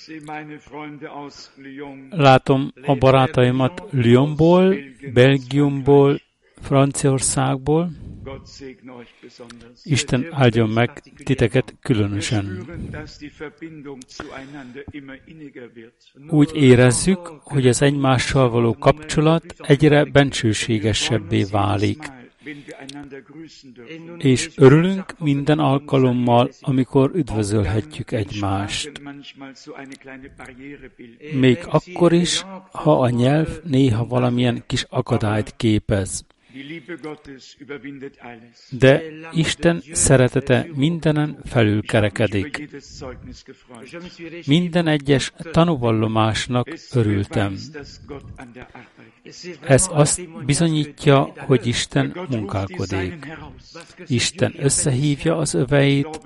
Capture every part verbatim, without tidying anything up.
Látom a barátaimat Lyonból, Belgiumból, Franciaországból. Isten áldjon meg titeket különösen. Úgy érezzük, hogy az egymással való kapcsolat egyre bensőségesebbé válik. És örülünk minden alkalommal, amikor üdvözölhetjük egymást. Még akkor is, ha a nyelv néha valamilyen kis akadályt képez. De Isten szeretete mindenen felülkerekedik. Minden egyes tanúvallomásnak örültem. Ez azt bizonyítja, hogy Isten munkálkodik. Isten összehívja az öveit,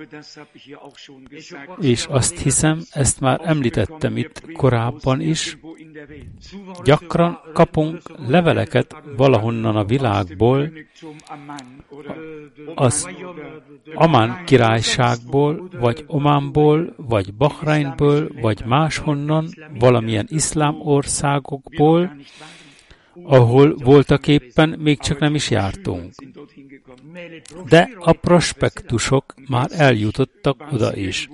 és azt hiszem, ezt már említettem itt korábban is, gyakran kapunk leveleket valahonnan a világból, az Amán királyságból, vagy Ománból, vagy Bahreinből, vagy máshonnan, valamilyen iszlám országokból, ahol voltaképpen még csak nem is jártunk. De a prospektusok már eljutottak oda is.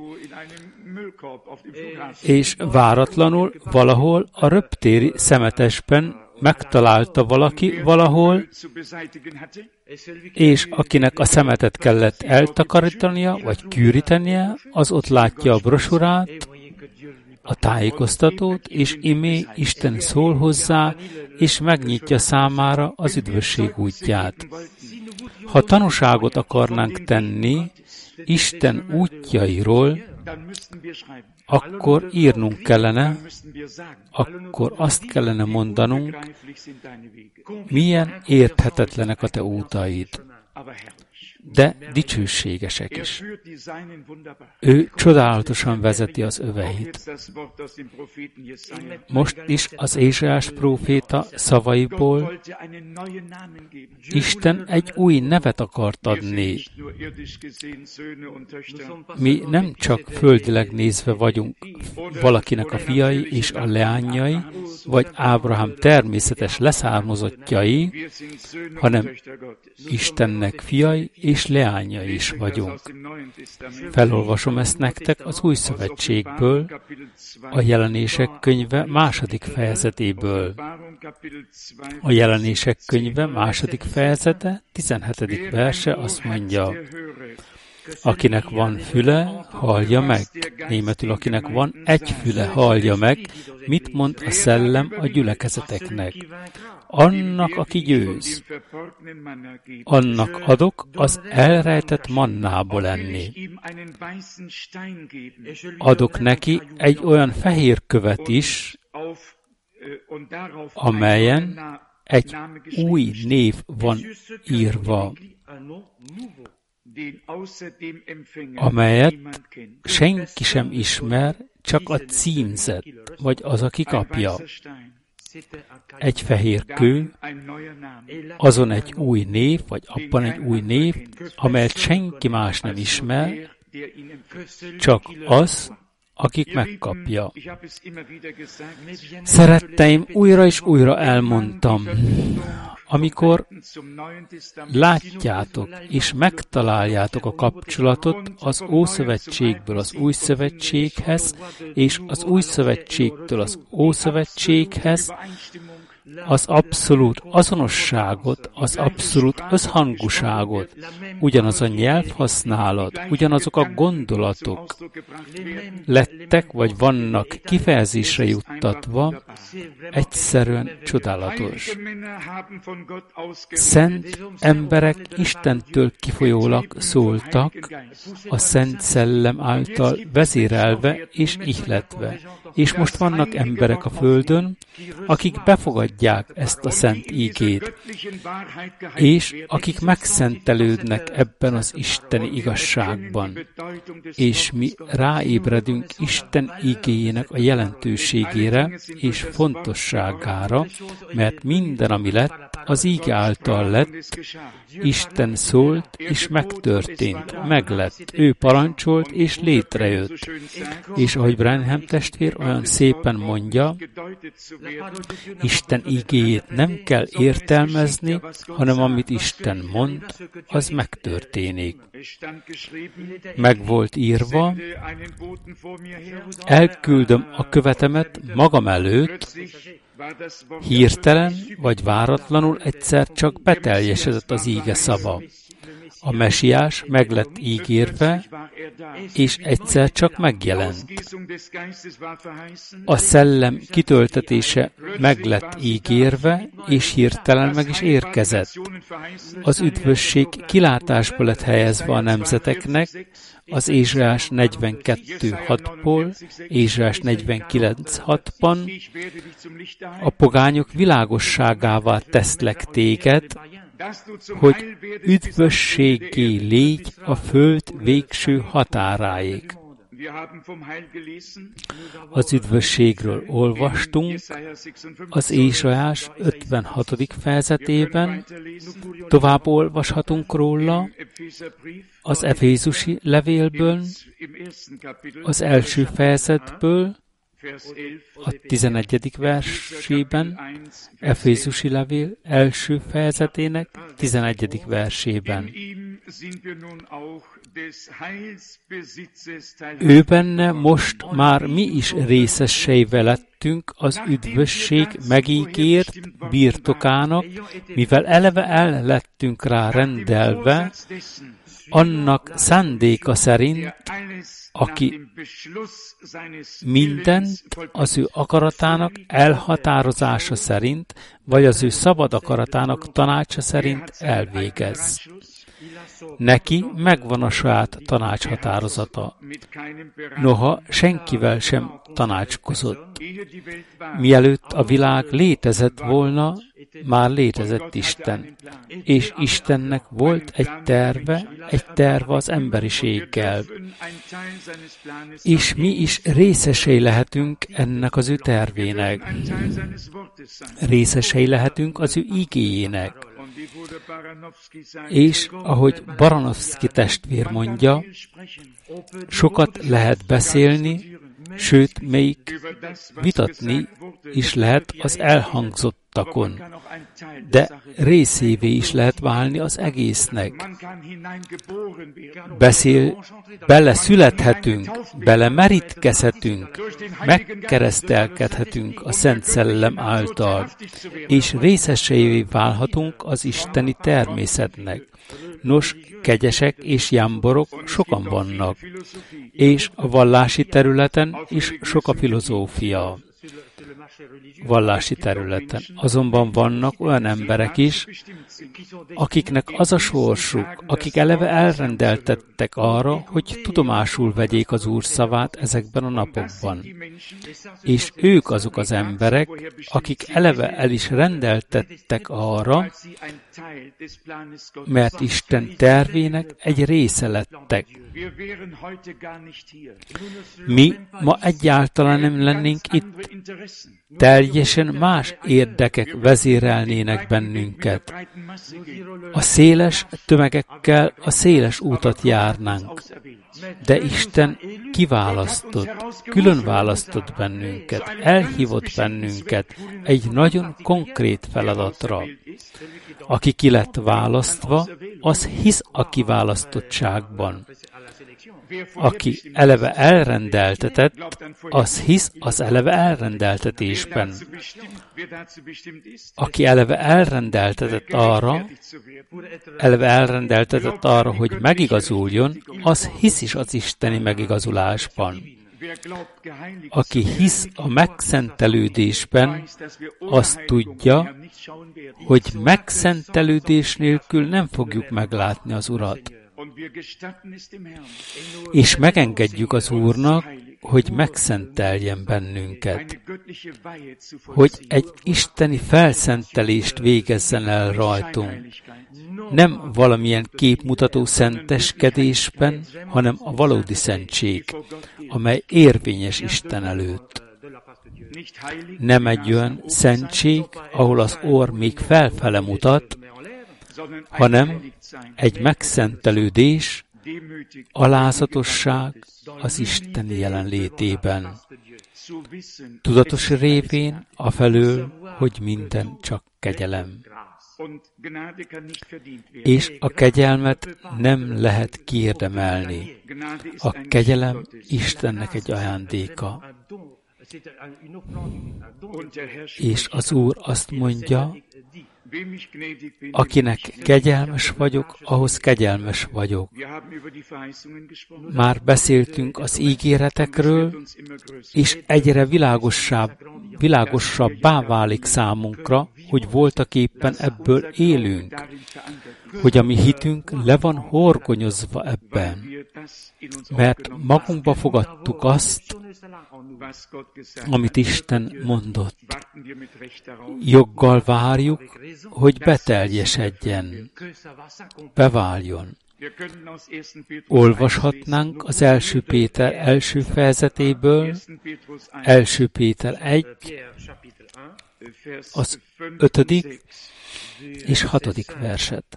És váratlanul valahol a röptéri szemetesben megtalálta valaki valahol, és akinek a szemetet kellett eltakarítania, vagy kűrítenie, az ott látja a brosurát, a tájékoztatót, és imé Isten szól hozzá, és megnyitja számára az üdvösség útját. Ha tanúságot akarnánk tenni Isten útjairól, akkor írnunk kellene, akkor azt kellene mondanunk, milyen érthetetlenek a te útaid, de dicsőségesek is. Ő csodálatosan vezeti az öveit. Most is az Ézsaiás próféta szavaiból Isten egy új nevet akart adni. Mi nem csak földileg nézve vagyunk valakinek a fiai és a leányai, vagy Ábrahám természetes leszármazottjai, hanem Istennek fiai és leányai is vagyunk. Felolvasom ezt nektek az Új Szövetségből, a Jelenések könyve második fejezetéből. A Jelenések könyve második fejezete, tizenhetedik verse azt mondja, akinek van füle, hallja meg. Németül, akinek van egy füle, hallja meg, mit mond a szellem a gyülekezeteknek. Annak, aki győz, annak adok az elrejtett mannából enni. Adok neki egy olyan fehér követ is, amelyen egy új név van írva, amelyet senki sem ismer, csak a címzett, vagy az, aki kapja. Egy fehér kő, azon egy új név, vagy abban egy új név, amelyet senki más nem ismer, csak az, akik megkapja. Szeretteim, újra és újra elmondtam, amikor látjátok és megtaláljátok a kapcsolatot az Ószövetségből az Új Szövetséghez, és az Új Szövetségtől az Ószövetséghez, az abszolút azonosságot, az abszolút összhangúságot, ugyanaz a nyelvhasználat, ugyanazok a gondolatok lettek, vagy vannak kifejezésre juttatva, egyszerűen csodálatos. Szent emberek Istentől kifolyólag szóltak, a Szent Szellem által vezérelve és ihletve. És most vannak emberek a földön, akik befogadják elfogadják ezt a szent ígét, és akik megszentelődnek ebben az isteni igazságban, és mi ráébredünk Isten ígéjének a jelentőségére és fontosságára, mert minden, ami lett, az íge által lett, Isten szólt, és megtörtént, meglett, ő parancsolt, és létrejött. És ahogy Branham testvér olyan szépen mondja, Isten ígéjét nem kell értelmezni, hanem amit Isten mond, az megtörténik. Meg volt írva, elküldöm a követemet magam előtt, hirtelen vagy váratlanul egyszer csak beteljesedett az íge szava. A mesiás meg lett ígérve, és egyszer csak megjelent. A szellem kitöltetése meg lett ígérve, és hirtelen meg is érkezett. Az üdvösség kilátásba lett helyezve a nemzeteknek, az Ézsaiás negyvenkettő hatból, Ézsaiás negyvenkilenc hatban, a pogányok világosságává teszlek téged, hogy üdvösséggé légy a föld végső határáig. Az üdvösségről olvastunk az Ézsaiás ötvenhatodik fejezetében, tovább olvashatunk róla az Efézusi levélből, az első fejezetből, a tizenegyedik versében, Efézusi levél első fejezetének tizenegyedik versében. Ő benne most már mi is részeseivel lettünk az üdvösség megígért birtokának, mivel eleve el lettünk rá rendelve, annak szándéka szerint, aki mindent az ő akaratának elhatározása szerint, vagy az ő szabad akaratának tanácsa szerint elvégez. Neki megvan a saját tanácshatározata, noha senkivel sem tanácskozott. Mielőtt a világ létezett volna, már létezett Isten, és Istennek volt egy terve, egy terve az emberiséggel. És mi is részesei lehetünk ennek az ő tervének. Részesei lehetünk az ő igéjének. És ahogy Baranovszki testvér mondja, sokat lehet beszélni, sőt, még vitatni is lehet az elhangzottakon, de részévé is lehet válni az egésznek. Beszél, beleszülethetünk, belemerítkezhetünk, megkeresztelkedhetünk a Szent Szellem által, és részeseivé válhatunk az isteni természetnek. Nos, kegyesek és jámborok sokan vannak, és a vallási területen is sok a filozófia. Vallási területen. Azonban vannak olyan emberek is, akiknek az a sorsuk, akik eleve elrendeltettek arra, hogy tudomásul vegyék az Úr szavát ezekben a napokban. És ők azok az emberek, akik eleve el is rendeltettek arra, mert Isten tervének egy része lettek. Mi ma egyáltalán nem lennénk itt. Teljesen más érdekek vezérelnének bennünket. A széles tömegekkel a széles útat járnánk. De Isten kiválasztott, külön választott bennünket, elhívott bennünket egy nagyon konkrét feladatra. Aki ki lett választva, az hisz a kiválasztottságban. Aki eleve elrendeltetett, az hisz az eleve elrendeltetésben. Aki eleve elrendeltetett arra, eleve elrendeltetett arra, hogy megigazuljon, az hisz is az isteni megigazulásban. Aki hisz a megszentelődésben, az tudja, hogy megszentelődés nélkül nem fogjuk meglátni az Urat. És megengedjük az Úrnak, hogy megszenteljen bennünket, hogy egy isteni felszentelést végezzen el rajtunk. Nem valamilyen képmutató szenteskedésben, hanem a valódi szentség, amely érvényes Isten előtt. Nem egy olyan szentség, ahol az orr még felfele mutat, hanem egy megszentelődés, alázatosság az Isteni jelenlétében. Tudatos révén afelől, hogy minden csak kegyelem. És a kegyelmet nem lehet kiérdemelni. A kegyelem Istennek egy ajándéka. És az Úr azt mondja, akinek kegyelmes vagyok, ahhoz kegyelmes vagyok. Már beszéltünk az ígéretekről, és egyre világosabb, világosabbá válik számunkra, hogy voltaképpen ebből élünk, hogy a mi hitünk le van horgonyozva ebben, mert magunkba fogadtuk azt, amit Isten mondott. Joggal várjuk, hogy beteljesedjen, beváljon. Olvashatnánk az első Péter első fejezetéből, első Péter egy, az ötödik és hatodik verset.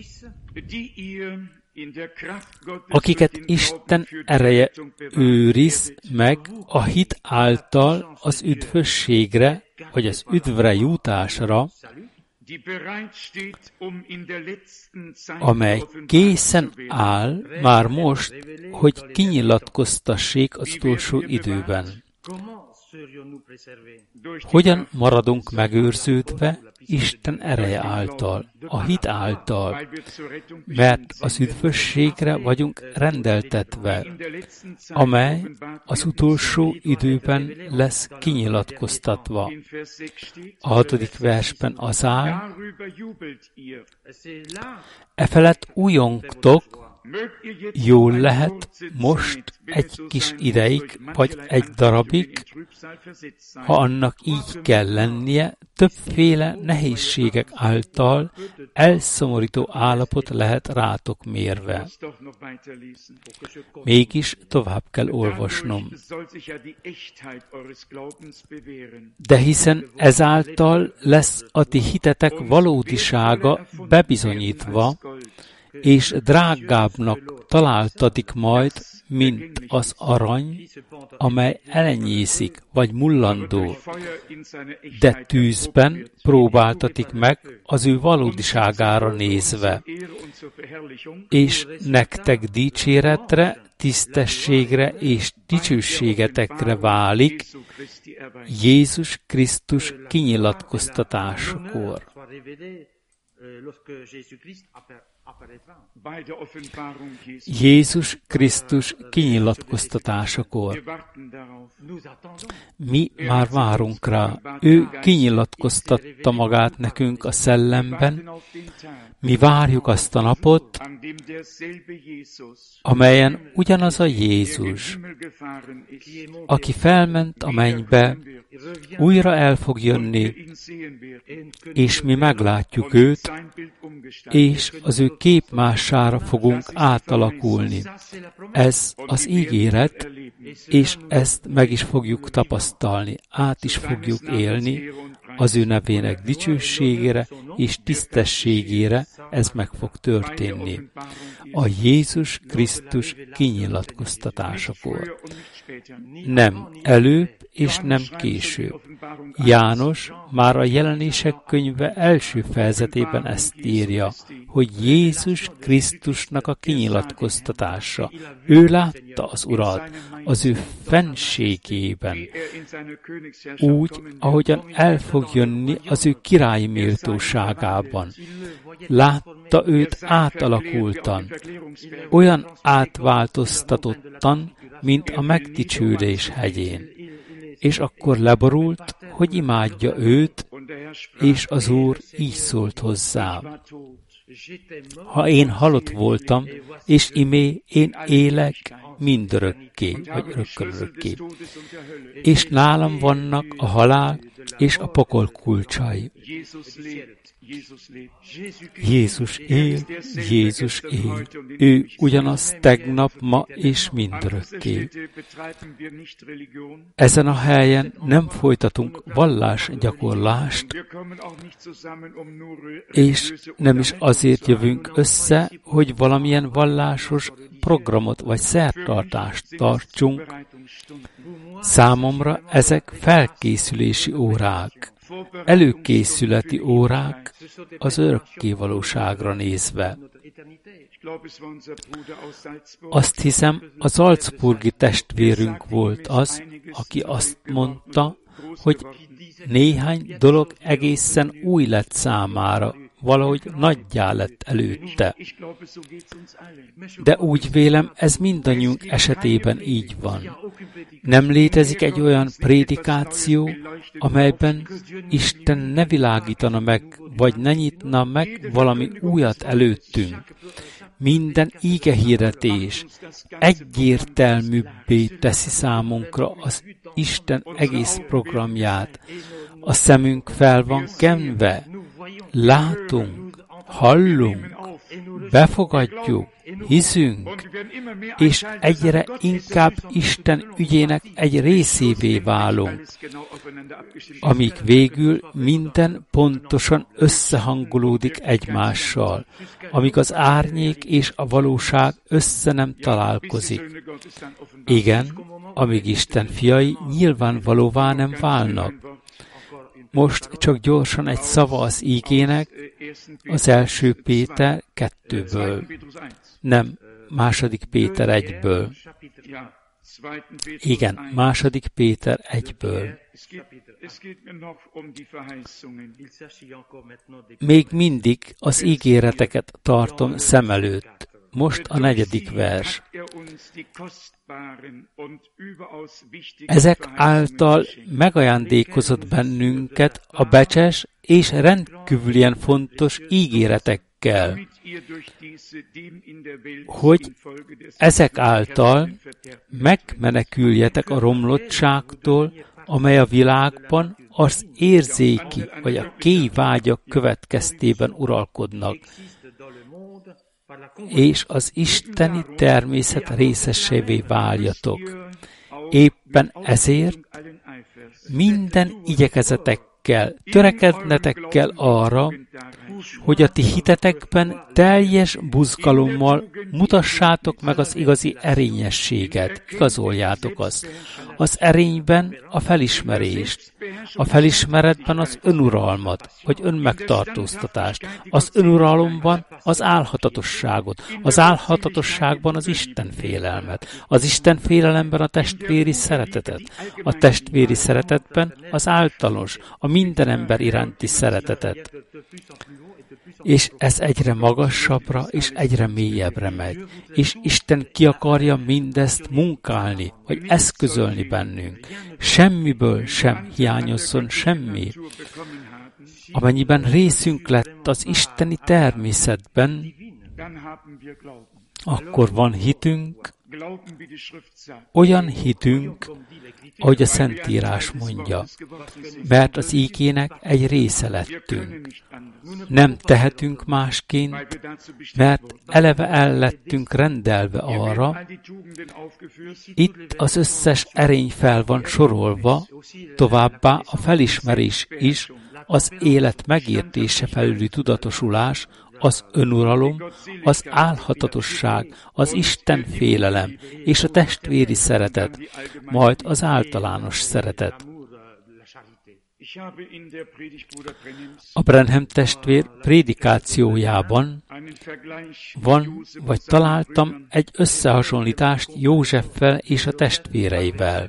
Akiket Isten ereje őriz meg a hit által az üdvösségre, vagy az üdvre jutásra, amely készen áll már most, hogy kinyilatkoztassék az utolsó időben. Hogyan maradunk megőrződve Isten ereje által, a hit által, mert az üdvösségre vagyunk rendeltetve, amely az utolsó időben lesz kinyilatkoztatva. A hatodik versben az áll, efelett újongtok, jól lehet most egy kis ideig, vagy egy darabig, ha annak így kell lennie, többféle nehézségek által elszomorító állapot lehet rátok mérve. Mégis tovább kell olvasnom. De hiszen ezáltal lesz a ti hitetek valódisága bebizonyítva, és drágábbnak találtatik majd, mint az arany, amely elenyészik, vagy mullandó, de tűzben próbáltatik meg az ő valódiságára nézve, és nektek dicséretre, tisztességre és dicsőségetekre válik Jézus Krisztus kinyilatkoztatásakor. Jézus Krisztus kinyilatkoztatásakor. Mi már várunk rá. Ő kinyilatkoztatta magát nekünk a szellemben. Mi várjuk azt a napot, amelyen ugyanaz a Jézus, aki felment a mennybe, újra el fog jönni, és mi meglátjuk őt, és az ő képmására fogunk átalakulni. Ez az ígéret, és ezt meg is fogjuk tapasztalni, át is fogjuk élni, az ő nevének dicsőségére és tisztességére ez meg fog történni. A Jézus Krisztus kinyilatkoztatásakor. Nem előbb és nem később. János már a Jelenések könyve első fejezetében ezt írja, hogy Jézus Krisztusnak a kinyilatkoztatása. Ő látta az Urat az ő fennségében, úgy, ahogyan el fog jönni az ő királyi méltóságában. Látta őt átalakultan, olyan átváltoztatottan, mint a megdicsülés hegyén. És akkor leborult, hogy imádja őt, és az Úr így szólt hozzá. Ha én halott voltam, és imé én élek, mindörökké, vagy örökkön örökké. És nálam vannak a halál és a pokol kulcsai. Jézus él, Jézus él. Ő ugyanaz tegnap, ma és mindörökké. Ezen a helyen nem folytatunk vallásgyakorlást, és nem is azért jövünk össze, hogy valamilyen vallásos programot vagy szertartást tartsunk. Számomra ezek felkészülési órák, előkészületi órák az örökké valóságra nézve. Azt hiszem, a salzburgi testvérünk volt az, aki azt mondta, hogy néhány dolog egészen új lett számára, valahogy nagyjá lett előtte. De úgy vélem, ez mindannyiunk esetében így van. Nem létezik egy olyan prédikáció, amelyben Isten ne világítana meg, vagy ne nyitna meg valami újat előttünk. Minden ígehirdetés egyértelműbbé teszi számunkra az Isten egész programját. A szemünk fel van kenve, látunk, hallunk, befogadjuk, hiszünk, és egyre inkább Isten ügyének egy részévé válunk, amíg végül minden pontosan összehangolódik egymással, amíg az árnyék és a valóság össze nem találkozik. Igen, amíg Isten fiai nyilvánvalóvá nem válnak. Most csak gyorsan egy szava az ígének, az első Péter kettőből. Nem, második Péter egyből. Igen, második Péter egyből. Még mindig az ígéreteket tartom szem előtt. Most a negyedik vers. Ezek által megajándékozott bennünket a becses és rendkívülien fontos ígéretekkel, hogy ezek által megmeneküljetek a romlottságtól, amely a világban az érzéki vagy a kéjvágyak következtében uralkodnak, és az isteni természet részesévé váljatok. Éppen ezért minden igyekezetekkel, törekednetekkel arra, hogy a ti hitetekben teljes buzgalommal mutassátok meg az igazi erényességet, igazoljátok azt. Az erényben a felismerést, a felismeretben az önuralmat, vagy önmegtartóztatást, az önuralomban az álhatatosságot, az álhatatosságban az Isten félelmet, az Isten félelemben a testvéri szeretetet, a testvéri szeretetben az általános, a minden ember iránti szeretetet. És ez egyre magasabbra és egyre mélyebbre megy. És Isten ki akarja mindezt munkálni, vagy eszközölni bennünk. Semmiből sem hiányozzon semmi. Amennyiben részünk lett az isteni természetben, akkor van hitünk, olyan hitünk, ahogy a Szentírás mondja, mert az ígének egy része lettünk. Nem tehetünk másként, mert eleve el lettünk rendelve arra, itt az összes erény fel van sorolva, továbbá a felismerés is, az élet megértése felüli tudatosulás, az önuralom, az álhatatosság, az Isten félelem és a testvéri szeretet, majd az általános szeretet. A Branham testvér prédikációjában van, vagy találtam egy összehasonlítást Józseffel és a testvéreivel.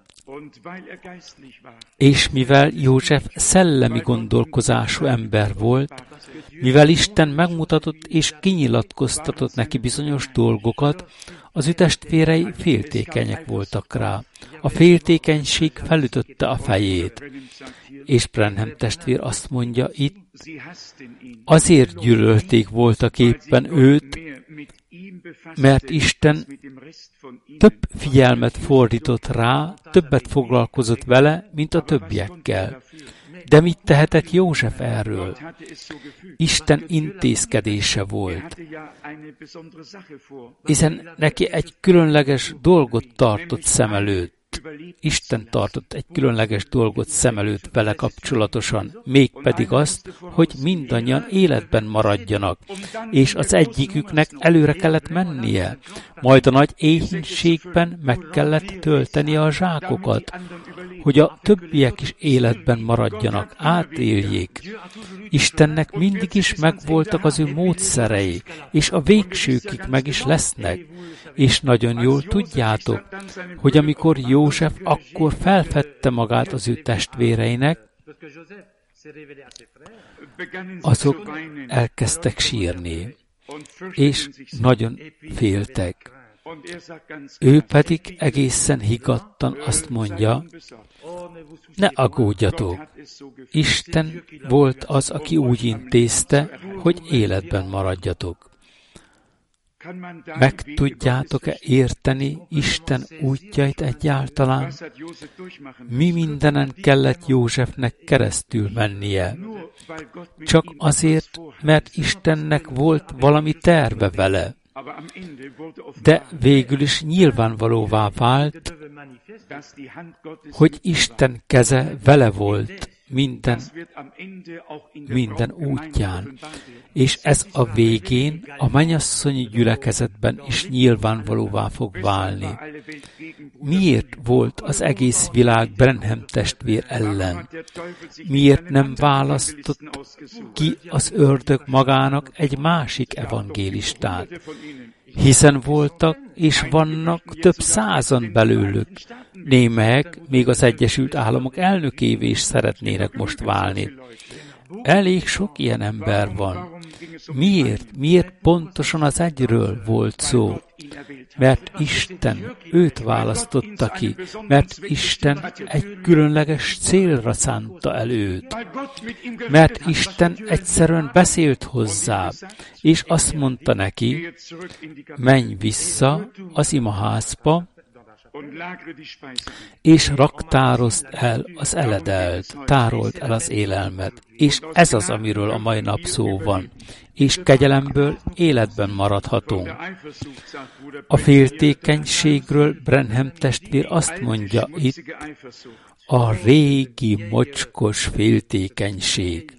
És mivel József szellemi gondolkozású ember volt, mivel Isten megmutatott és kinyilatkoztatott neki bizonyos dolgokat, az ő testvérei féltékenyek voltak rá. A féltékenység felütötte a fejét. És Branham testvér azt mondja itt, azért gyűlölték voltak éppen őt, mert Isten több figyelmet fordított rá, többet foglalkozott vele, mint a többiekkel. De mit tehetett József erről? Isten intézkedése volt. Hiszen neki egy különleges dolgot tartott szem előtt. Isten tartott egy különleges dolgot szem előtt vele kapcsolatosan, mégpedig azt, hogy mindannyian életben maradjanak, és az egyiküknek előre kellett mennie, majd a nagy éhínségben meg kellett töltenie a zsákokat, hogy a többiek is életben maradjanak, átéljék. Istennek mindig is megvoltak az ő módszerei, és a végsőkig meg is lesznek. És nagyon jól tudjátok, hogy amikor József akkor felfedte magát az ő testvéreinek, azok elkezdtek sírni, és nagyon féltek. Ő pedig egészen higgadtan azt mondja, ne aggódjatok, Isten volt az, aki úgy intézte, hogy életben maradjatok. Meg tudjátok-e érteni Isten útjait egyáltalán? Mi mindenen kellett Józsefnek keresztül mennie? Csak azért, mert Istennek volt valami terve vele. De végül is nyilvánvalóvá vált, hogy Isten keze vele volt minden, minden útján. És ez a végén a mennyasszonyi gyülekezetben is nyilvánvalóvá fog válni. Miért volt az egész világ Branham testvér ellen? Miért nem választott ki az ördög magának egy másik evangélistát? Hiszen voltak és vannak több százan belőlük. Némelyek még az Egyesült Államok elnökévé is szeretnének most válni. Elég sok ilyen ember van. Miért? Miért pontosan az egyről volt szó? Mert Isten őt választotta ki, mert Isten egy különleges célra szánta el őt. Mert Isten egyszerűen beszélt hozzá, és azt mondta neki, menj vissza az imaházba, és raktározd el az eledelt, tárold el az élelmet. És ez az, amiről a mai nap szó van. És kegyelemből életben maradhatunk. A féltékenységről Branham testvér azt mondja itt, a régi mocskos féltékenység.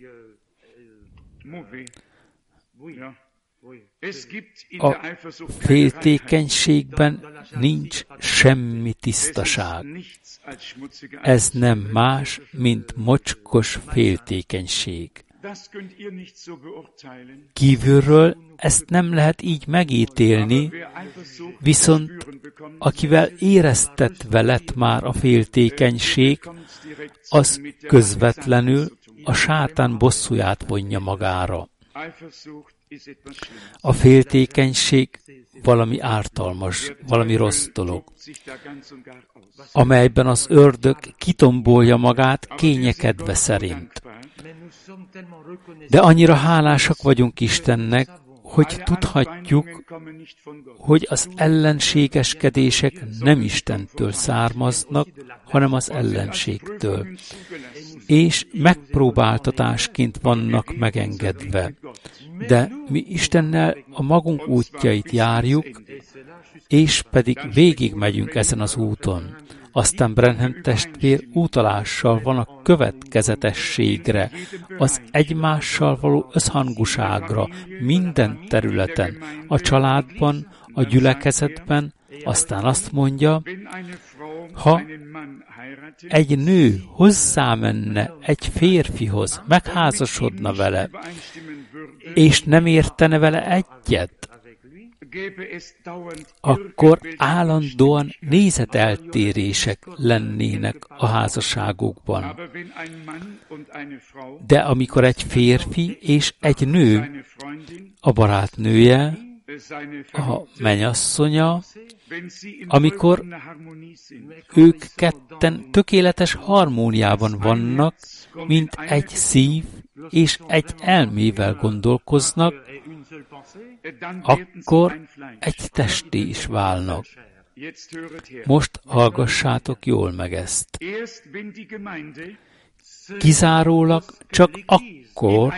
A féltékenységben nincs semmi tisztaság. Ez nem más, mint mocskos féltékenység. Kívülről ezt nem lehet így megítélni, viszont akivel éreztetve lett már a féltékenység, az közvetlenül a sátán bosszúját vonja magára. A féltékenység valami ártalmas, valami rossz dolog, amelyben az ördög kitombolja magát kényekedve szerint. De annyira hálásak vagyunk Istennek, hogy tudhatjuk, hogy az ellenségeskedések nem Istentől származnak, hanem az ellenségtől, és megpróbáltatásként vannak megengedve. De mi Istennel a magunk útjait járjuk, és pedig végigmegyünk ezen az úton. Aztán Branham testvér utalással van a következetességre, az egymással való összhangúságra minden területen, a családban, a gyülekezetben, aztán azt mondja, ha egy nő hozzámenne egy férfihoz, megházasodna vele, és nem értene vele egyet, akkor állandóan nézeteltérések lennének a házasságokban. De amikor egy férfi és egy nő, a barátnője, a mennyasszonya, amikor ők ketten tökéletes harmóniában vannak, mint egy szív és egy elmével gondolkoznak, akkor egy testé is válnak. Most hallgassátok jól meg ezt. Kizárólag csak akkor,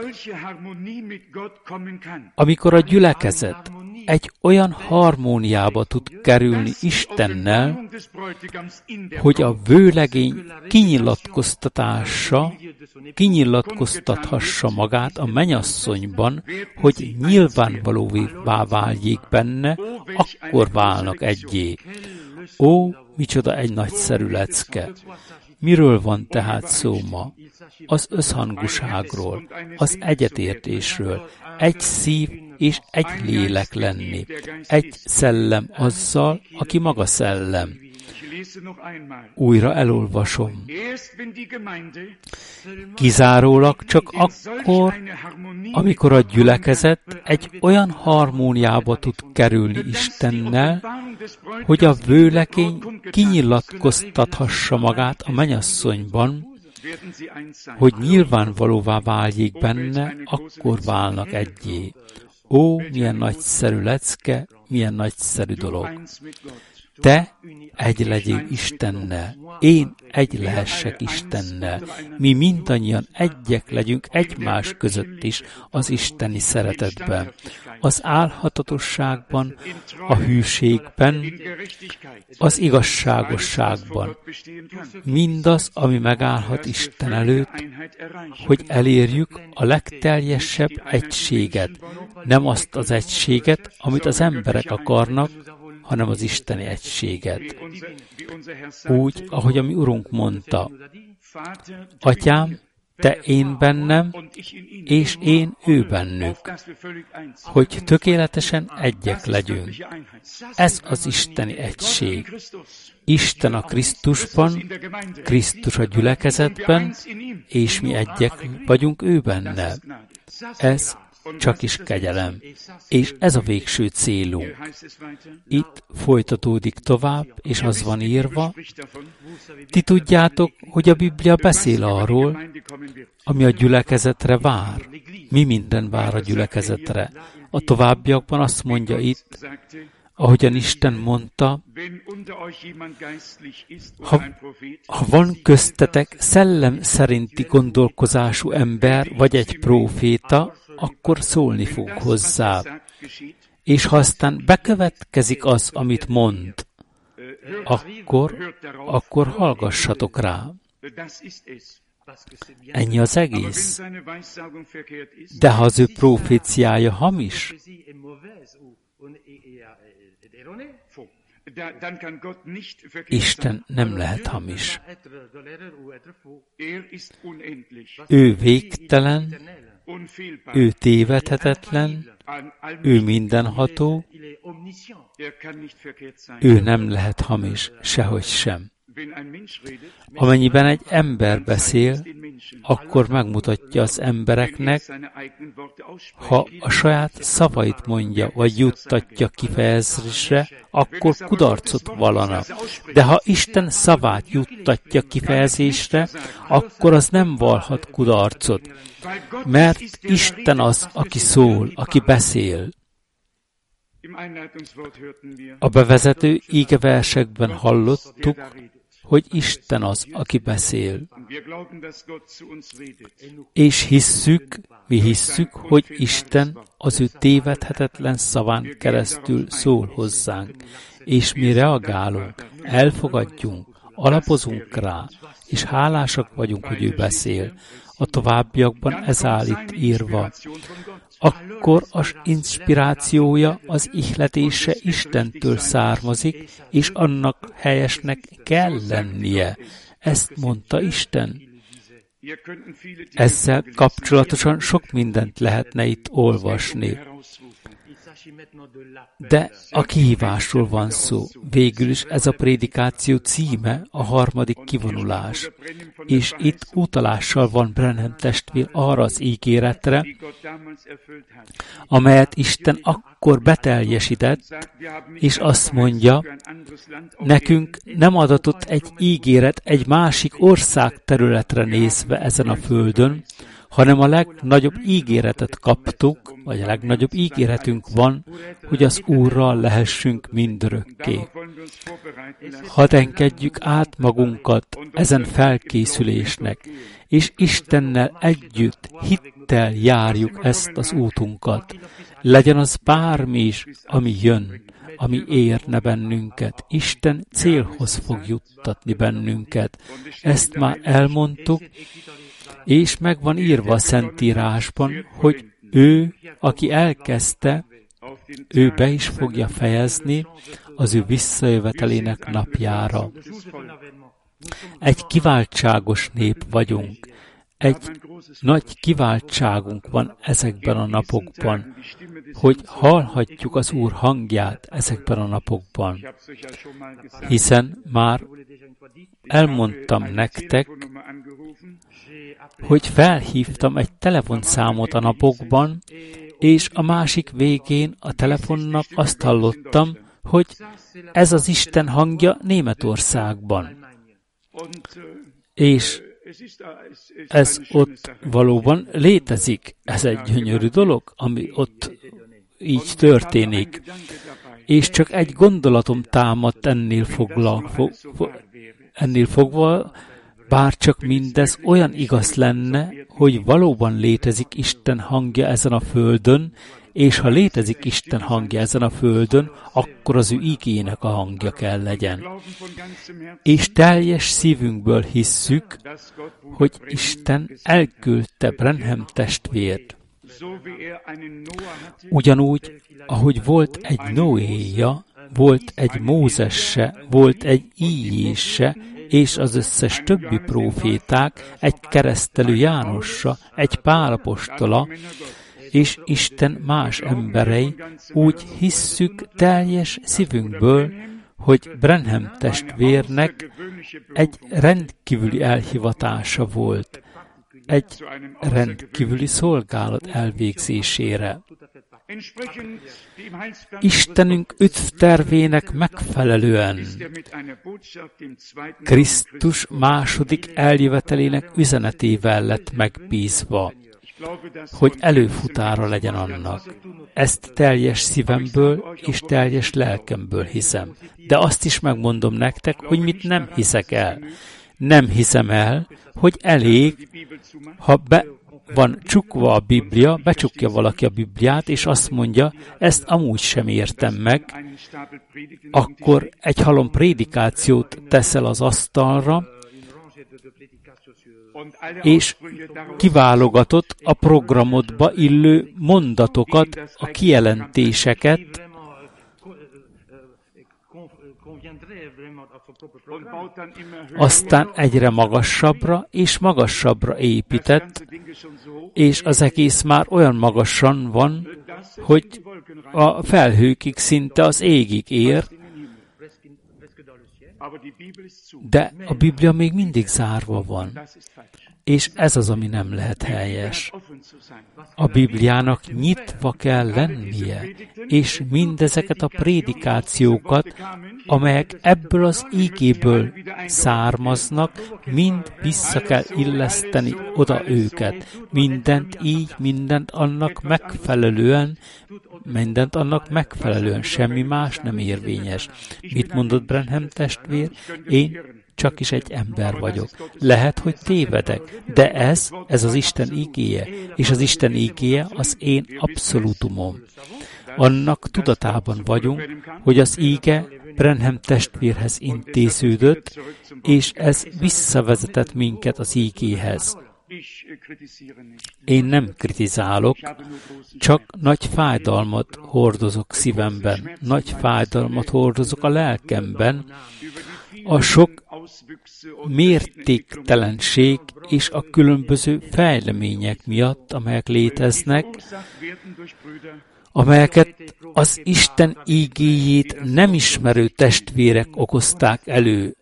amikor a gyülekezet egy olyan harmóniába tud kerülni Istennel, hogy a vőlegény kinyilatkoztatása, kinyilatkoztathassa magát a mennyasszonyban, hogy nyilvánvalóvá váljék benne, akkor válnak egyé. Ó, micsoda egy nagyszerű lecke! Miről van tehát szó ma? Az összhangúságról, az egyetértésről, egy szív és egy lélek lenni, egy szellem azzal, aki maga szellem. Újra elolvasom. Kizárólag csak akkor, amikor a gyülekezet egy olyan harmóniába tud kerülni Istennel, hogy a vőlekény kinyilatkoztathassa magát a mennyasszonyban, hogy nyilvánvalóvá váljék benne, akkor válnak egyé. Ó, milyen nagyszerű lecke, milyen nagyszerű dolog. Te egy legyél Istennel, én egy lehessek Istennel. Mi mindannyian egyek legyünk egymás között is az isteni szeretetben, az álhatatosságban, a hűségben, az igazságosságban. Mindaz, ami megállhat Isten előtt, hogy elérjük a legteljesebb egységet, nem azt az egységet, amit az emberek akarnak, hanem az isteni egységet. Úgy, ahogy a mi Urunk mondta, Atyám, Te én bennem, és én ő bennük, hogy tökéletesen egyek legyünk. Ez az isteni egység. Isten a Krisztusban, Krisztus a gyülekezetben, és mi egyek vagyunk ő benne. Ez csak is kegyelem, és ez a végső célunk. Itt folytatódik tovább, és az van írva, ti tudjátok, hogy a Biblia beszél arról, ami a gyülekezetre vár. Mi minden vár a gyülekezetre? A továbbiakban azt mondja itt, ahogyan Isten mondta, ha, ha van köztetek szellem szerinti gondolkozású ember, vagy egy próféta, akkor szólni fog hozzá. És ha aztán bekövetkezik az, amit mond, akkor, akkor hallgassatok rá. Ennyi az egész. De ha az ő proféciája hamis, Isten nem lehet hamis. Ő végtelen, ő tévedhetetlen, ő mindenható, ő nem lehet hamis, sehogy sem. Amennyiben egy ember beszél, akkor megmutatja az embereknek, ha a saját szavait mondja, vagy juttatja kifejezésre, akkor kudarcot vallana. De ha Isten szavát juttatja kifejezésre, akkor az nem vallhat kudarcot, mert Isten az, aki szól, aki beszél. A bevezető ígeversekben hallottuk, hogy Isten az, aki beszél. És hisszük, mi hisszük, hogy Isten az ő tévedhetetlen szaván keresztül szól hozzánk, és mi reagálunk, elfogadjunk, alapozunk rá, és hálásak vagyunk, hogy ő beszél. A továbbiakban ez áll itt írva. Akkor az inspirációja, az ihletése Istentől származik, és annak helyesnek kell lennie. Ezt mondta Isten. Ezzel kapcsolatosan sok mindent lehetne itt olvasni. De a kihívásról van szó. Végül is ez a prédikáció címe a harmadik kivonulás. És itt utalással van Branham testvér arra az ígéretre, amelyet Isten akkor beteljesített, és azt mondja, nekünk nem adatott egy ígéret egy másik ország területre nézve ezen a földön, hanem a legnagyobb ígéretet kaptuk, vagy a legnagyobb ígéretünk van, hogy az Úrral lehessünk mindörökké. Hadd engedjük át magunkat ezen felkészülésnek, és Istennel együtt hittel járjuk ezt az útunkat. Legyen az bármi is, ami jön, ami érne bennünket. Isten célhoz fog juttatni bennünket. Ezt már elmondtuk, és meg van írva a Szentírásban, hogy ő, aki elkezdte, ő be is fogja fejezni az ő visszajövetelének napjára. Egy kiváltságos nép vagyunk. Egy nagy kiváltságunk van ezekben a napokban, hogy hallhatjuk az Úr hangját ezekben a napokban. Hiszen már elmondtam nektek, hogy felhívtam egy telefonszámot a napokban, és a másik végén a telefonnak azt hallottam, hogy ez az Isten hangja Németországban. És ez ott valóban létezik. Ez egy gyönyörű dolog, ami ott így történik. És csak egy gondolatom támadt ennél, fogla, fog, fog, ennél fogva, bár csak mindez olyan igaz lenne, hogy valóban létezik Isten hangja ezen a földön, és ha létezik Isten hangja ezen a földön, akkor az ő igének a hangja kell legyen. És teljes szívünkből hisszük, hogy Isten elküldte Branham testvért. Ugyanúgy, ahogy volt egy Noéja, volt egy Mózesse, volt egy Íjése, és az összes többi próféták, egy keresztelő Jánossa, egy Pál apostola, és Isten más emberei, úgy hisszük teljes szívünkből, hogy Branham testvérnek egy rendkívüli elhivatása volt, egy rendkívüli szolgálat elvégzésére. Istenünk üdvtervének megfelelően Krisztus második eljövetelének üzenetével lett megbízva, hogy előfutára legyen annak. Ezt teljes szívemből és teljes lelkemből hiszem. De azt is megmondom nektek, hogy mit nem hiszek el. Nem hiszem el, hogy elég, ha be van csukva a Biblia, becsukja valaki a Bibliát, és azt mondja, ezt amúgy sem értem meg, akkor egy halom prédikációt teszel az asztalra, és kiválogatott a programodba illő mondatokat, a kijelentéseket, aztán egyre magasabbra és magasabbra épített, és az egész már olyan magasan van, hogy a felhőkig szinte az égig ér, de a Biblia még mindig zárva van. És ez az, ami nem lehet helyes. A Bibliának nyitva kell lennie, és mindezeket a prédikációkat, amelyek ebből az ígéből származnak, mind vissza kell illeszteni oda őket. Mindent így, mindent annak megfelelően, mindent annak megfelelően, semmi más nem érvényes. Mit mondott Branham testvér? Én csak is egy ember vagyok. Lehet, hogy tévedek, de ez, ez az Isten ígéje, és az Isten ígéje az én abszolútumom. Annak tudatában vagyunk, hogy az íge Branham testvérhez intéződött, és ez visszavezetett minket az ígéhez. Én nem kritizálok, csak nagy fájdalmat hordozok szívemben, nagy fájdalmat hordozok a lelkemben, a sok mértéktelenség és a különböző fejlemények miatt, amelyek léteznek, amelyeket az Isten ígéjét nem ismerő testvérek okozták elő.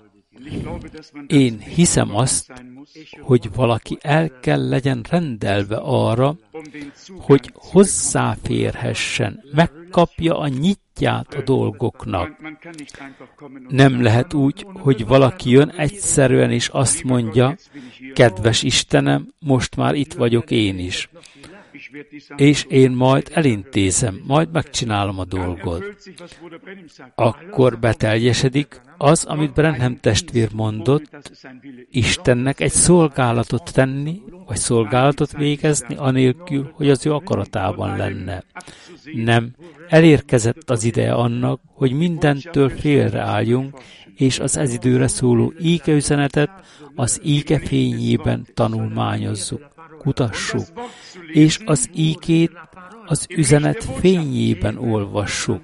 Én hiszem azt, hogy valaki el kell legyen rendelve arra, hogy hozzáférhessen, meg megkapja a nyitját a dolgoknak. Nem lehet úgy, hogy valaki jön egyszerűen és azt mondja, kedves Istenem, most már itt vagyok én is. És én majd elintézem, majd megcsinálom a dolgot. Akkor beteljesedik az, amit Branham testvér mondott, Istennek egy szolgálatot tenni, vagy szolgálatot végezni, anélkül, hogy az ő akaratában lenne. Nem, elérkezett az ideje annak, hogy mindentől félreálljunk, és az ez időre szóló ígeüzenetet az íge fényében tanulmányozzuk, kutassuk, és az ígét az üzenet fényében olvassuk.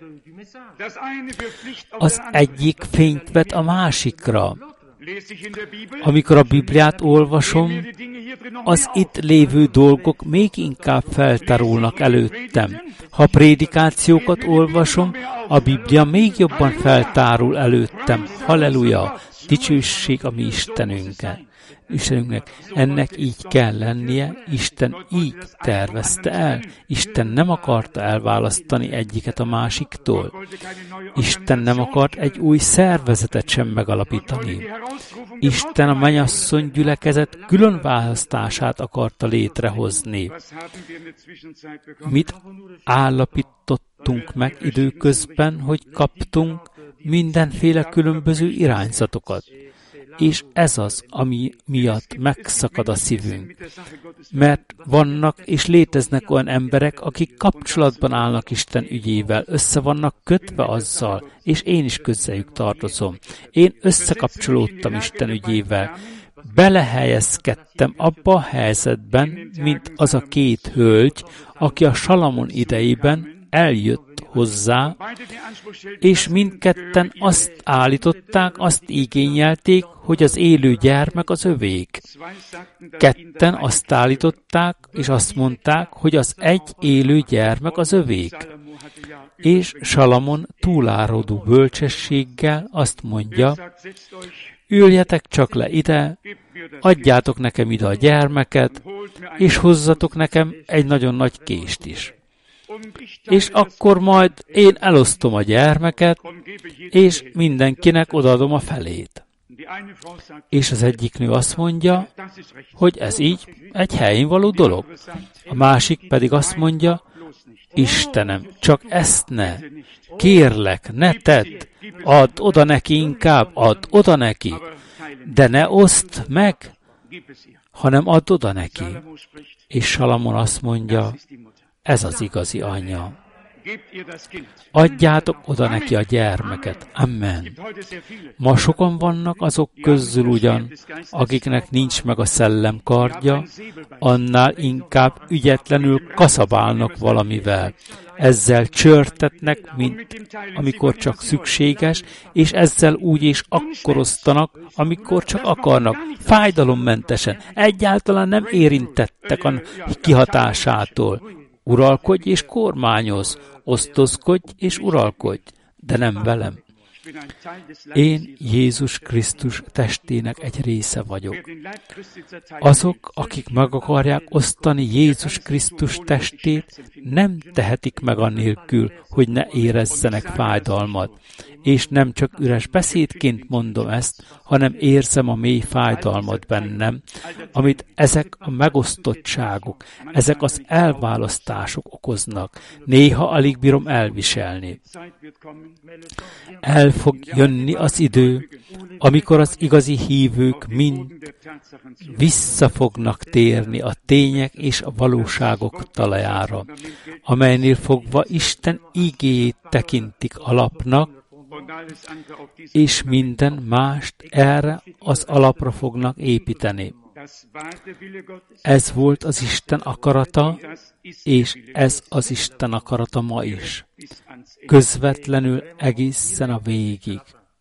Az egyik fényt vet a másikra. Amikor a Bibliát olvasom, az itt lévő dolgok még inkább feltárulnak előttem. Ha prédikációkat olvasom, a Biblia még jobban feltárul előttem. Halleluja! Dicsőség a mi Istenünknek. Istenünknek. Ennek így kell lennie, Isten így tervezte el. Isten nem akarta elválasztani egyiket a másiktól. Isten nem akart egy új szervezetet sem megalapítani. Isten a mennyasszony gyülekezet külön választását akarta létrehozni. Mit állapítottunk meg időközben, hogy kaptunk mindenféle különböző irányzatokat? És ez az, ami miatt megszakad a szívünk. Mert vannak és léteznek olyan emberek, akik kapcsolatban állnak Isten ügyével, össze vannak kötve azzal, és én is közéjük tartozom. Én összekapcsolódtam Isten ügyével. Belehelyezkedtem abba a helyzetben, mint az a két hölgy, aki a Salamon idejében eljött hozzá, és mindketten azt állították, azt igényelték, hogy az élő gyermek az övék. Ketten azt állították, és azt mondták, hogy az egy élő gyermek az övék. És Salamon túláradó bölcsességgel azt mondja, üljetek csak le ide, adjátok nekem ide a gyermeket, és hozzatok nekem egy nagyon nagy kést is. És akkor majd én elosztom a gyermeket, és mindenkinek odaadom a felét. És az egyik nő azt mondja, hogy ez így egy helyén való dolog. A másik pedig azt mondja, Istenem, csak ezt ne, kérlek, ne tedd, add oda neki inkább, add oda neki, de ne oszd meg, hanem add oda neki. És Salamon azt mondja, ez az igazi anyja. Adjátok oda neki a gyermeket. Amen. Ma sokan vannak azok közül ugyan, akiknek nincs meg a szellem kardja, annál inkább ügyetlenül kaszabálnak valamivel. Ezzel csörtetnek, mint amikor csak szükséges, és ezzel úgy és akkor osztanak, amikor csak akarnak, fájdalommentesen, egyáltalán nem érintettek a kihatásától. Uralkodj és kormányoz, osztozkodj és uralkodj, de nem velem. Én Jézus Krisztus testének egy része vagyok. Azok, akik meg akarják osztani Jézus Krisztus testét, nem tehetik meg annélkül, hogy ne érezzenek fájdalmat. És nem csak üres beszédként mondom ezt, hanem érzem a mély fájdalmat bennem, amit ezek a megosztottságok, ezek az elválasztások okoznak. Néha alig bírom elviselni. El fog jönni az idő, amikor az igazi hívők mind vissza fognak térni a tények és a valóságok talajára, amelynél fogva Isten igéjét tekintik alapnak, és minden mást erre az alapra fognak építeni. Ez volt az Isten akarata, és ez az Isten akarata ma is. Közvetlenül egészen a végig.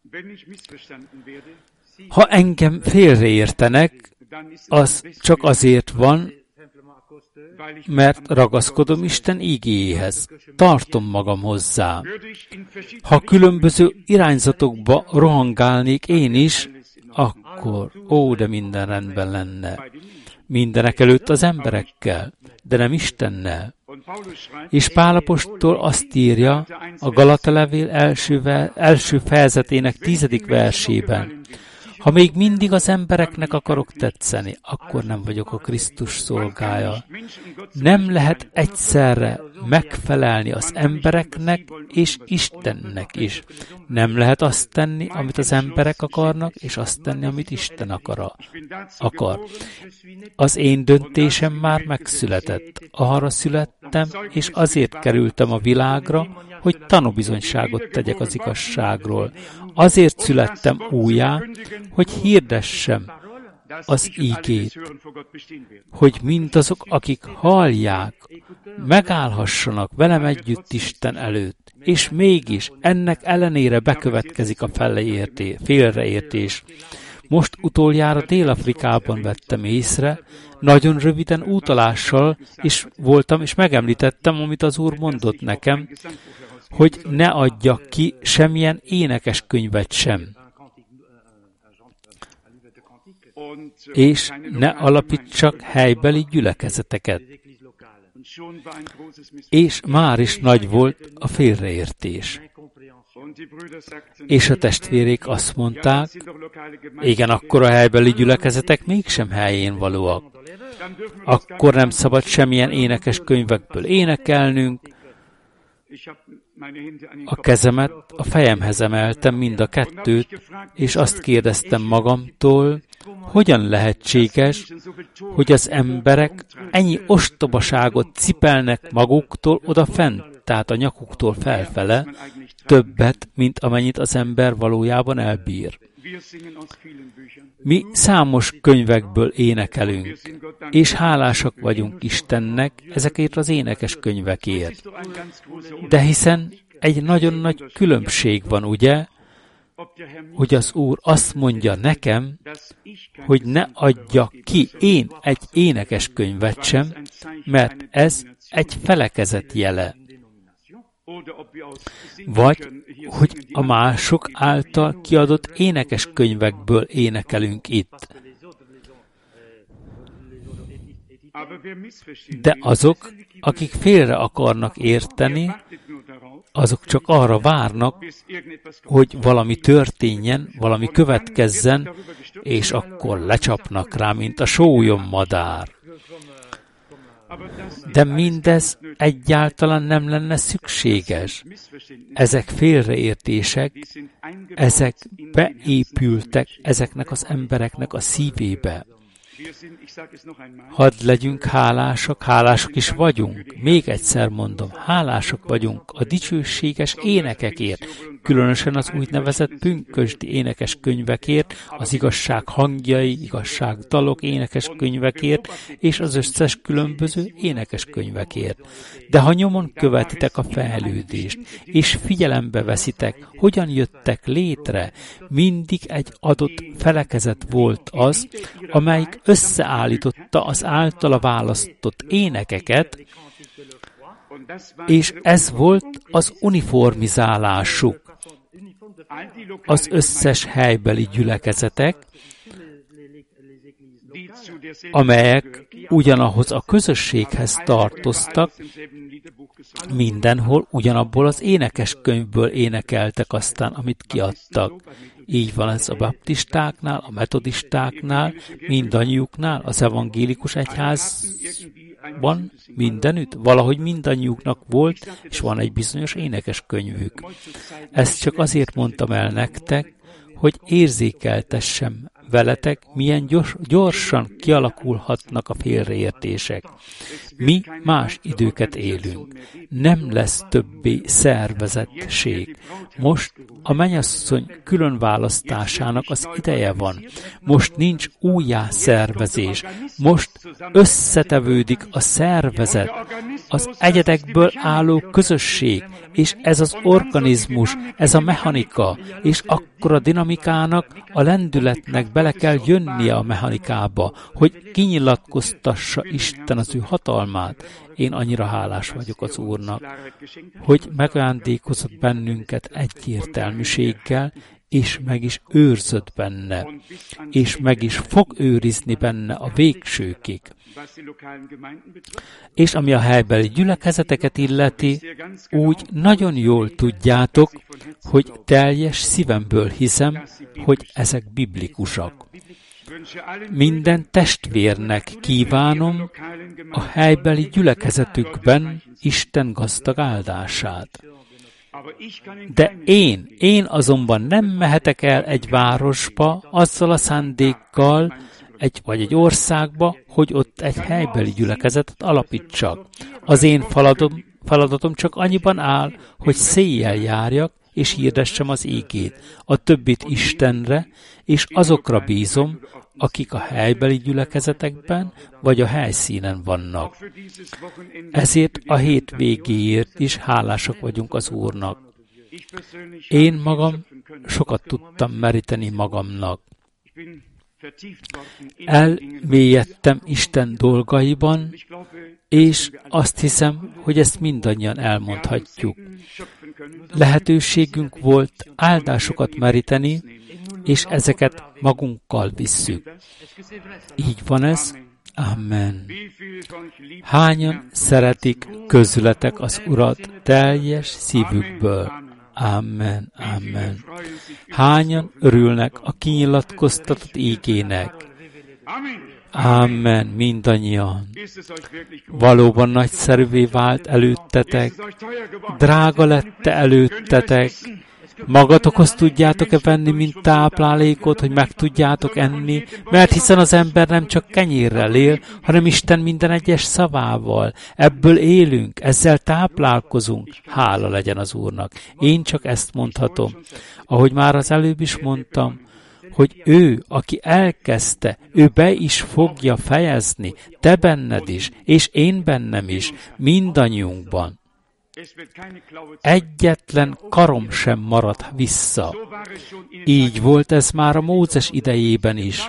Ha engem félreértenek, az csak azért van, mert ragaszkodom Isten ígéjéhez. Tartom magam hozzá. Ha különböző irányzatokba rohangálnék én is, akkor, ó, de minden rendben lenne. Mindenek előtt az emberekkel, de nem Istennel. És Pál apostol azt írja a Galata levél első, első fejezetének tizedik versében: ha még mindig az embereknek akarok tetszeni, akkor nem vagyok a Krisztus szolgája. Nem lehet egyszerre megfelelni az embereknek és Istennek is. Nem lehet azt tenni, amit az emberek akarnak, és azt tenni, amit Isten akar. akar. Az én döntésem már megszületett. Arra születtem, és azért kerültem a világra, hogy tanúbizonyságot tegyek az igazságról. Azért születtem újjá, hogy hirdessem az ígét, hogy mindazok, akik hallják, megállhassanak velem együtt Isten előtt, és mégis ennek ellenére bekövetkezik a félreértés. Most utoljára Dél-Afrikában vettem észre, nagyon röviden útalással is voltam, és megemlítettem, amit az Úr mondott nekem, hogy ne adjak ki semmilyen énekes könyvet sem, és ne alapítsak helybeli gyülekezeteket. És már is nagy volt a félreértés. És a testvérék azt mondták, igen, akkor a helybeli gyülekezetek mégsem helyén valóak. Akkor nem szabad semmilyen énekes könyvekből énekelnünk. A kezemet a fejemhez emeltem, mind a kettőt, és azt kérdeztem magamtól, hogyan lehetséges, hogy az emberek ennyi ostobaságot cipelnek maguktól odafent, tehát a nyakuktól felfele, többet, mint amennyit az ember valójában elbír. Mi számos könyvekből énekelünk, és hálásak vagyunk Istennek ezekért az énekes könyvekért. De hiszen egy nagyon nagy különbség van, ugye, hogy az Úr azt mondja nekem, hogy ne adjak ki én egy énekes könyvet sem, mert ez egy felekezet jele. Vagy, hogy a mások által kiadott énekes könyvekből énekelünk itt. De azok, akik félre akarnak érteni, azok csak arra várnak, hogy valami történjen, valami következzen, és akkor lecsapnak rá, mint a sólyommadár. De mindez egyáltalán nem lenne szükséges. Ezek félreértések, ezek beépültek ezeknek az embereknek a szívébe. Hadd legyünk hálásak, hálásak is vagyunk. Még egyszer mondom, hálásak vagyunk a dicsőséges énekekért, különösen az úgynevezett pünkösdi énekes könyvekért, az igazság hangjai, igazság dalok énekes könyvekért, és az összes különböző énekes könyvekért. De ha nyomon követitek a fejlődést, és figyelembe veszitek, hogyan jöttek létre, mindig egy adott felekezet volt az, amelyik összeállította az általa választott énekeket, és ez volt az uniformizálásuk. Az összes helybeli gyülekezetek, amelyek ugyanahoz a közösséghez tartoztak, mindenhol ugyanabból az énekeskönyvből énekeltek aztán, amit kiadtak. Így van ez a baptistáknál, a metodistáknál, mindannyiuknál, az evangélikus egyházban, mindenütt. Valahogy mindannyiuknak volt, és van egy bizonyos énekeskönyvük. Ezt csak azért mondtam el nektek, hogy érzékeltessem veletek, milyen gyors, gyorsan kialakulhatnak a félreértések. Mi más időket élünk. Nem lesz többé szervezettség. Most a mennyasszony különválasztásának az ideje van. Most nincs újjászervezés. Most összetevődik a szervezet, az egyedekből álló közösség, és ez az organizmus, ez a mechanika, és akkor a dinamikának, a lendületnek bele kell jönnie a mechanikába, hogy kinyilatkoztassa Isten az ő hatalmát. Én annyira hálás vagyok az Úrnak, hogy megajándékozott bennünket egyértelműséggel, és meg is őrzött benne, és meg is fog őrizni benne a végsőkig. És ami a helybeli gyülekezeteket illeti, úgy nagyon jól tudjátok, hogy teljes szívemből hiszem, hogy ezek biblikusak. Minden testvérnek kívánom a helybeli gyülekezetükben Isten gazdag áldását. De én, én azonban nem mehetek el egy városba azzal a szándékkal, egy, vagy egy országba, hogy ott egy helybeli gyülekezetet alapítsak. Az én feladatom, feladatom csak annyiban áll, hogy széjjel járjak, és hirdessem az ígét. A többit Istenre, és azokra bízom, akik a helybeli gyülekezetekben, vagy a helyszínen vannak. Ezért a hét végéért is hálásak vagyunk az Úrnak. Én magam sokat tudtam meríteni magamnak. Elmélyedtem Isten dolgaiban, és azt hiszem, hogy ezt mindannyian elmondhatjuk. Lehetőségünk volt áldásokat meríteni, és ezeket magunkkal visszük. Így van ez? Amen. Hányan szeretik közületek az Urat teljes szívükből? Amen, amen. Hányan örülnek a kinyilatkoztatott ígének? Amen, mindannyian. Valóban nagyszerűvé vált előttetek, drága lett előttetek, magatokhoz tudjátok-e venni, mint táplálékot, hogy meg tudjátok enni, mert hiszen az ember nem csak kenyérrel él, hanem Isten minden egyes szavával. Ebből élünk, ezzel táplálkozunk. Hála legyen az Úrnak. Én csak ezt mondhatom. Ahogy már az előbb is mondtam, hogy ő, aki elkezdte, ő be is fogja fejezni, te benned is, és én bennem is, mindannyiunkban. Egyetlen karom sem maradt vissza. Így volt ez már a Mózes idejében is.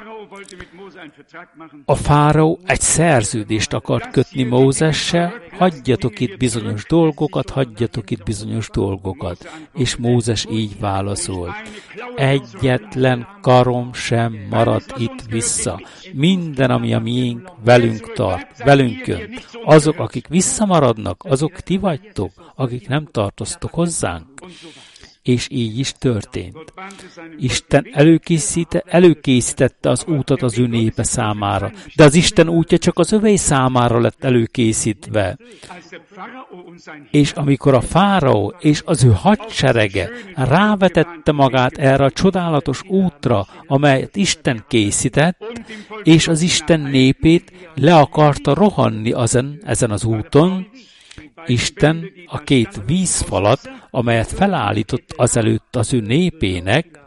A fáraó egy szerződést akart kötni Mózessel, hagyjatok itt bizonyos dolgokat, hagyjatok itt bizonyos dolgokat. És Mózes így válaszolt. Egyetlen karom sem maradt itt vissza. Minden, ami a miénk, velünk tart, velünk jön. Azok, akik visszamaradnak, azok ti vagytok, akik nem tartoztok hozzánk. És így is történt. Isten előkészítette, előkészítette az útat az ő népe számára, de az Isten útja csak az övé számára lett előkészítve. És amikor a fáraó és az ő hadserege rávetette magát erre a csodálatos útra, amelyet Isten készített, és az Isten népét le akarta rohanni ezen, ezen az úton, Isten a két vízfalat, amelyet felállított azelőtt az ő népének,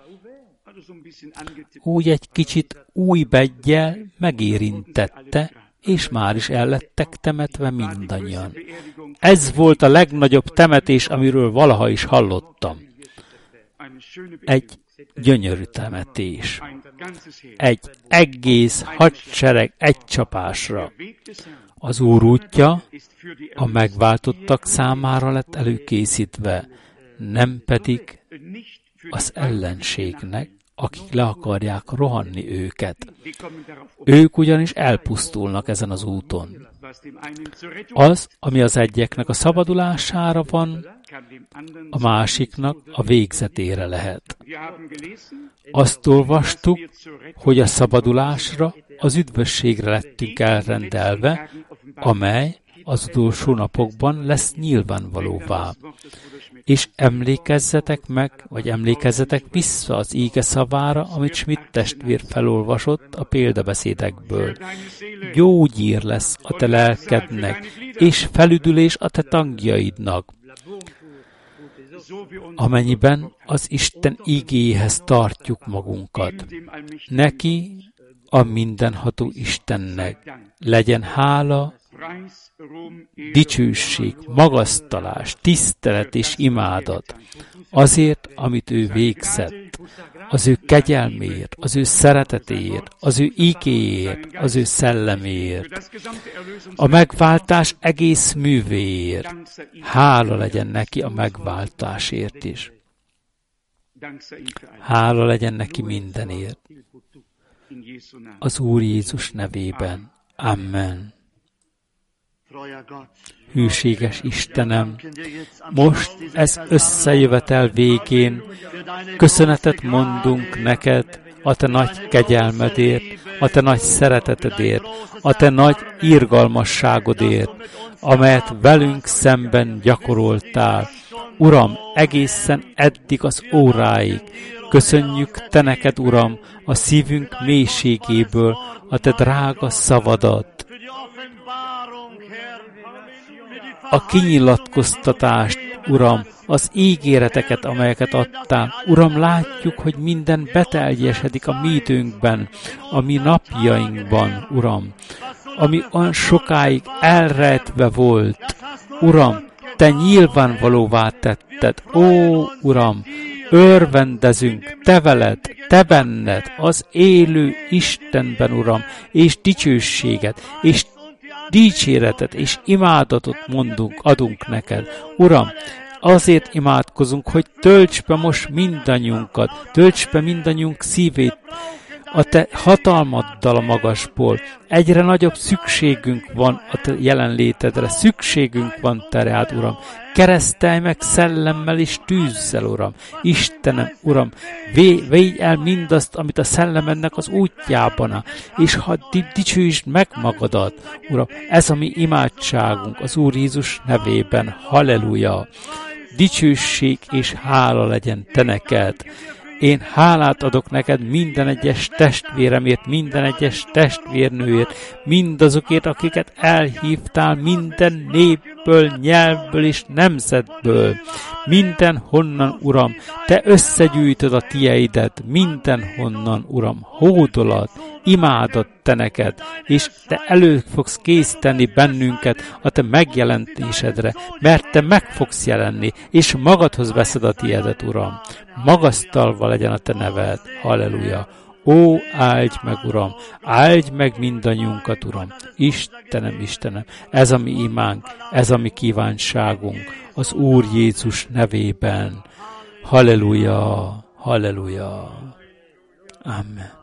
úgy egy kicsit új beggyel megérintette, és már is el lettek temetve mindannyian. Ez volt a legnagyobb temetés, amiről valaha is hallottam. Egy gyönyörű temetés. Egy egész hadsereg egy csapásra. Az Úr útja a megváltottak számára lett előkészítve, nem pedig az ellenségnek, akik le akarják rohanni őket. Ők ugyanis elpusztulnak ezen az úton. Az, ami az egyeknek a szabadulására van, a másiknak a végzetére lehet. Azt olvastuk, hogy a szabadulásra, az üdvösségre lettünk elrendelve, amely az utolsó napokban lesz nyilvánvalóvá. És emlékezzetek meg, vagy emlékezzetek vissza az íge szavára, amit Schmidt testvér felolvasott a példabeszédekből. Gyógyír lesz a te lelkednek, és felüdülés a te tagjaidnak. Amennyiben az Isten ígéjéhez tartjuk magunkat. Neki, a mindenható Istennek legyen hála, dicsőség, magasztalás, tisztelet és imádat azért, amit ő végzett, az ő kegyelméért, az ő szeretetéért, az ő igéért, az ő szelleméért, a megváltás egész művéért. Hála legyen neki a megváltásért is. Hála legyen neki mindenért. Az Úr Jézus nevében. Amen. Hűséges Istenem, most ez összejövetel végén köszönetet mondunk neked a te nagy kegyelmedért, a te nagy szeretetedért, a te nagy irgalmasságodért, amelyet velünk szemben gyakoroltál. Uram, egészen eddig az óráig. Köszönjük te neked, Uram, a szívünk mélységéből a te drága szavadat, a kinyilatkoztatást, Uram, az ígéreteket, amelyeket adtál. Uram, látjuk, hogy minden beteljesedik a mi időnkben, a mi napjainkban, Uram, ami olyan sokáig elrejtve volt. Uram, te nyilvánvalóvá tetted. Ó, Uram, örvendezünk te veled, te benned, az élő Istenben, Uram, és dicsőséget, és dicséretet és imádatot mondunk, adunk neked. Uram, azért imádkozunk, hogy tölts be most mindannyiunkat, tölts be mindannyiunk szívét a te hatalmaddal a magasból. Egyre nagyobb szükségünk van a te jelenlétedre, szükségünk van te rád, Uram. Keresztelj meg szellemmel és tűzzel, Uram. Istenem, Uram, védj el mindazt, amit a szellemednek az útjában áll, és ha dicsőítsd meg magadat, Uram. Ez a mi imádságunk az Úr Jézus nevében. Halleluja! Dicsőség és hála legyen te neked. Én hálát adok neked minden egyes testvéremért, minden egyes testvérnőért, mindazokért, akiket elhívtál minden népből, nyelvből és nemzetből. Mindenhonnan, Uram, te összegyűjtöd a tieidet, mindenhonnan, Uram, hódolat, imádat te neked, és te elő fogsz készíteni bennünket a te megjelentésedre, mert te meg fogsz jelenni, és magadhoz veszed a tiedet, Uram. Magasztalva legyen a te neved. Halleluja! Ó, áldj meg, Uram! Áldj meg mindannyiunkat, Uram! Istenem, Istenem! Ez a mi imánk, ez a mi kívánságunk az Úr Jézus nevében. Halleluja! Halleluja! Amen.